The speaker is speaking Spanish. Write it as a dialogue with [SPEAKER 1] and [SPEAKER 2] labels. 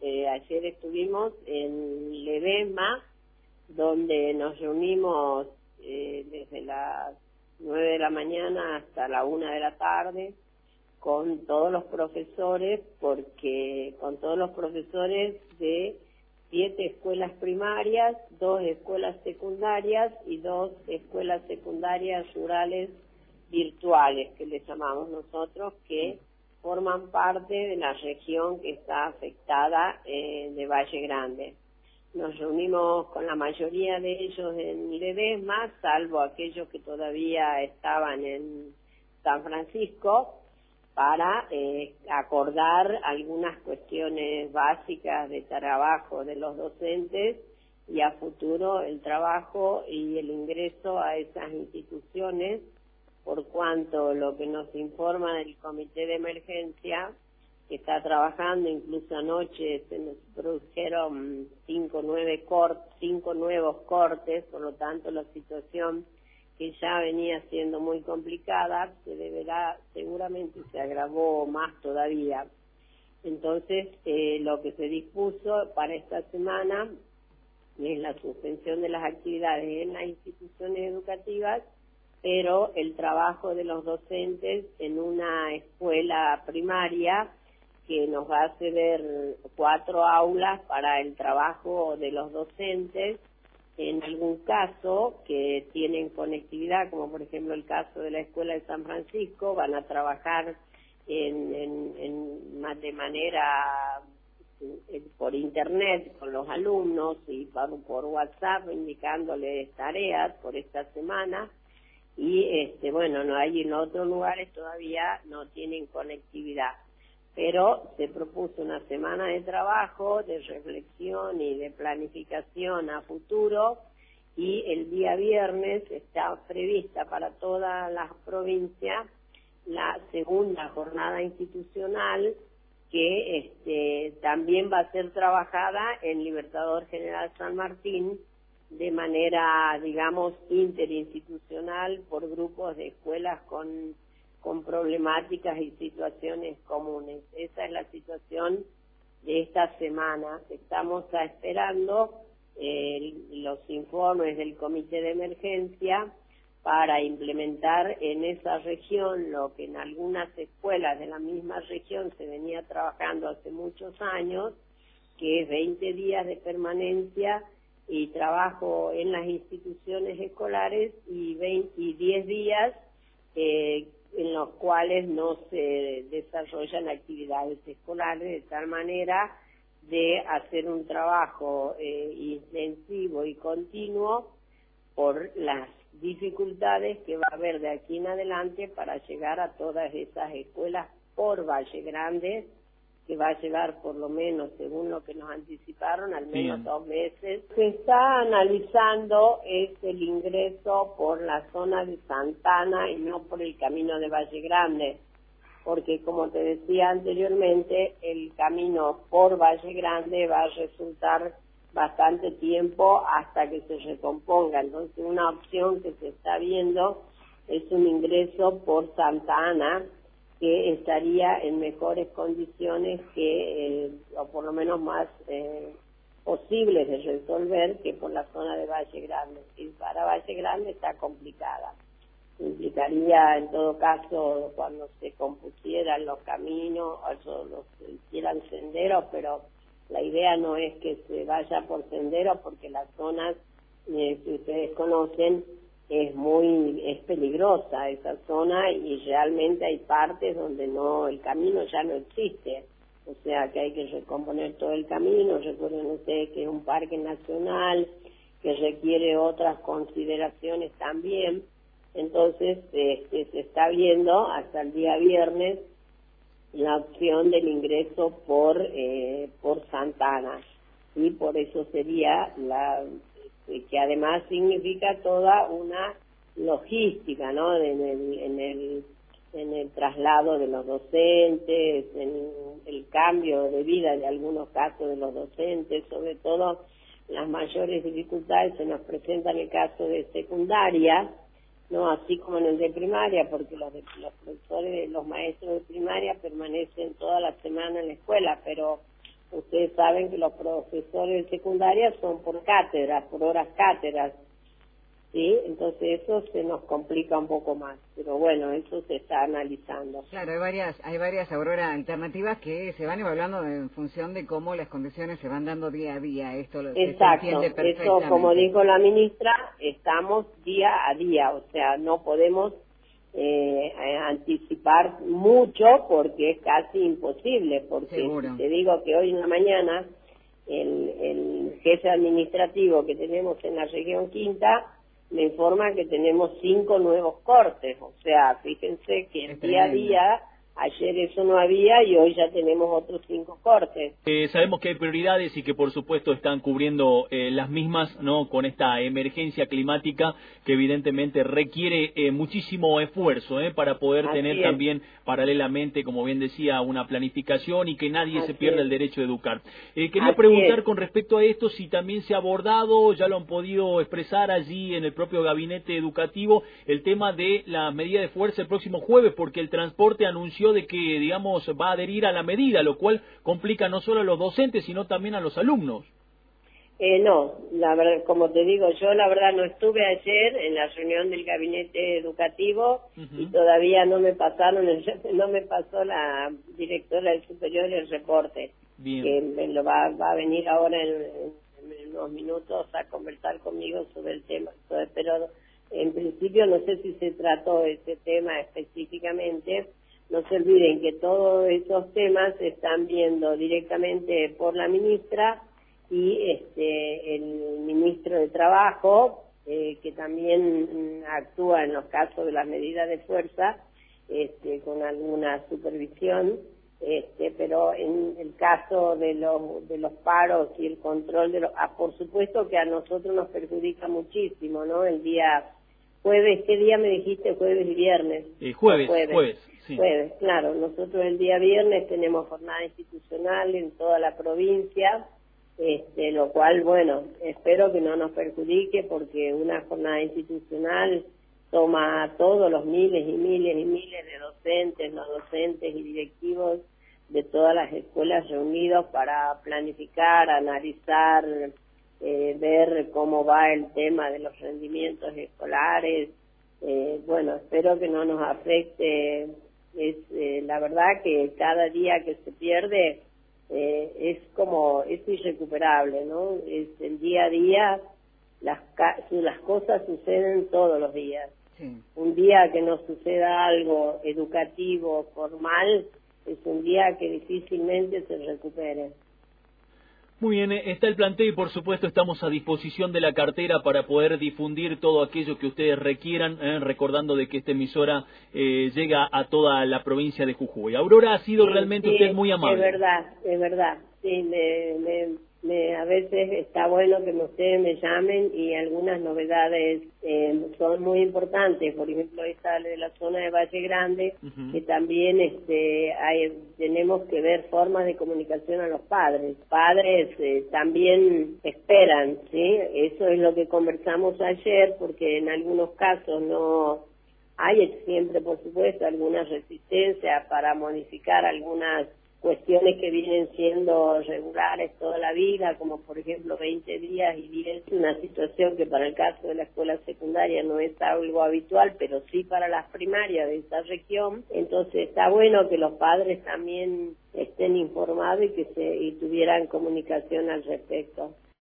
[SPEAKER 1] ayer estuvimos en Ledesma, donde nos reunimos desde las 9 de la mañana hasta la 1 de la tarde con todos los profesores, con todos los profesores de 7 escuelas primarias, 2 escuelas secundarias y 2 escuelas secundarias rurales virtuales, que les llamamos nosotros, que forman parte de la región que está afectada de Valle Grande. Nos reunimos con la mayoría de ellos en Ledesma, salvo aquellos que todavía estaban en San Francisco, para acordar algunas cuestiones básicas de trabajo de los docentes y a futuro el trabajo y el ingreso a esas instituciones, por cuanto lo que nos informa del comité de emergencia, que está trabajando, incluso anoche se nos produjeron 5 nuevos cortes, por lo tanto la situación que ya venía siendo muy complicada seguramente se agravó más todavía. Entonces lo que se dispuso para esta semana es la suspensión de las actividades en las instituciones educativas, pero el trabajo de los docentes en una escuela primaria que nos va a ceder 4 aulas para el trabajo de los docentes, en algún caso que tienen conectividad, como por ejemplo el caso de la Escuela de San Francisco, van a trabajar de manera por internet con los alumnos y por WhatsApp indicándoles tareas por esta semana. Y no hay en otros lugares todavía no tienen conectividad, pero se propuso una semana de trabajo, de reflexión y de planificación a futuro, y el día viernes está prevista para todas las provincias la segunda jornada institucional, que también va a ser trabajada en Libertador General San Martín de manera, digamos, interinstitucional por grupos de escuelas con problemáticas y situaciones comunes. Esa es la situación de esta semana. Estamos esperando los informes del comité de emergencia para implementar en esa región lo que en algunas escuelas de la misma región se venía trabajando hace muchos años, que es 20 días de permanencia y trabajo en las instituciones escolares y 10 días en los cuales no se desarrollan actividades escolares, de tal manera de hacer un trabajo intensivo y continuo por las dificultades que va a haber de aquí en adelante para llegar a todas esas escuelas por Valle Grande, que va a llevar por lo menos, según lo que nos anticiparon, al menos 2 meses. Se está analizando el ingreso por la zona de Santana y no por el camino de Valle Grande, porque como te decía anteriormente, el camino por Valle Grande va a resultar bastante tiempo hasta que se recomponga. Entonces una opción que se está viendo es un ingreso por Santa Ana, que estaría en mejores condiciones o por lo menos más posibles de resolver que por la zona de Valle Grande. Y para Valle Grande está complicada. Implicaría, en todo caso, cuando se compusieran los caminos, o los hicieran senderos, pero la idea no es que se vaya por senderos, porque las zonas, si ustedes conocen, es peligrosa esa zona, y realmente hay partes donde el camino ya no existe, o sea que hay que recomponer todo el camino. Recuerden ustedes que es un parque nacional que requiere otras consideraciones también. Entonces se está viendo hasta el día viernes la opción del ingreso por Santana, y por eso sería que además significa toda una logística, ¿no? En el traslado de los docentes, en el cambio de vida de algunos casos de los docentes, sobre todo las mayores dificultades se nos presentan en el caso de secundaria, no así como en el de primaria, porque los profesores, los maestros de primaria permanecen toda la semana en la escuela, pero Ustedes saben que los profesores de secundaria son por cátedras, por horas cátedras, ¿sí? Entonces eso se nos complica un poco más, pero bueno, eso se está analizando.
[SPEAKER 2] Claro, hay varias, Aurora, alternativas que se van evaluando en función de cómo las condiciones se van dando día a día. Esto se entiende perfectamente.
[SPEAKER 1] Eso, como dijo la ministra, estamos día a día, o sea, no podemos anticipar mucho porque es casi imposible, porque
[SPEAKER 2] Seguro.
[SPEAKER 1] si te digo que hoy en la mañana el jefe administrativo que tenemos en la región Quinta me informa que tenemos 5 nuevos cortes, o sea, fíjense que el día a día, ayer eso no había y hoy ya tenemos otros 5 cortes.
[SPEAKER 3] Sabemos que hay prioridades y que por supuesto están cubriendo las mismas, ¿no? Con esta emergencia climática que evidentemente requiere muchísimo esfuerzo, para poder tener también paralelamente, como bien decía, una planificación y que nadie se pierda el derecho de educar. Quería preguntar con respecto a esto si también se ha abordado, ya lo han podido expresar allí en el propio gabinete educativo, el tema de la medida de fuerza el próximo jueves, porque el transporte anunció de que, digamos, va a adherir a la medida, lo cual complica no solo a los docentes, sino también a los alumnos.
[SPEAKER 1] No, la verdad, como te digo, yo la verdad no estuve ayer en la reunión del gabinete educativo y todavía no me pasó la directora del superior el reporte.
[SPEAKER 3] Bien.
[SPEAKER 1] Que me lo va a venir ahora en unos minutos a conversar conmigo sobre el tema, pero en principio no sé si se trató ese tema específicamente. No se olviden que todos esos temas se están viendo directamente por la ministra y el ministro de Trabajo, que también actúa en los casos de las medidas de fuerza, con alguna supervisión, pero en el caso de los paros y el control por supuesto que a nosotros nos perjudica muchísimo, ¿no? El día jueves, ¿qué día me dijiste? Jueves y viernes.
[SPEAKER 3] Jueves, sí.
[SPEAKER 1] Jueves, claro. Nosotros el día viernes tenemos jornada institucional en toda la provincia, lo cual, bueno, espero que no nos perjudique porque una jornada institucional toma a todos los miles y miles y miles de docentes, no docentes y directivos de todas las escuelas reunidos para planificar, analizar, ver cómo va el tema de los rendimientos escolares. Bueno, espero que no nos afecte. La verdad que cada día que se pierde es irrecuperable, ¿no? Es el día a día, las cosas suceden todos los días. Sí. Un día que no suceda algo educativo, formal, es un día que difícilmente se recupere.
[SPEAKER 3] Muy bien, está el planteo y por supuesto estamos a disposición de la cartera para poder difundir todo aquello que ustedes requieran, recordando de que esta emisora llega a toda la provincia de Jujuy. Aurora, ha sido realmente usted muy amable.
[SPEAKER 1] Es verdad. Sí, a veces está bueno que ustedes me llamen y algunas novedades son muy importantes. Por ejemplo, esta de la zona de Valle Grande, que también tenemos que ver formas de comunicación a los padres. Padres también esperan, ¿sí? Eso es lo que conversamos ayer, porque en algunos casos no hay siempre, por supuesto, alguna resistencia para modificar algunas cuestiones que vienen siendo regulares toda la vida, como por ejemplo 20 días y 10, una situación que para el caso de la escuela secundaria no es algo habitual, pero sí para las primarias de esta región. Entonces está bueno que los padres también estén informados y que tuvieran comunicación al respecto.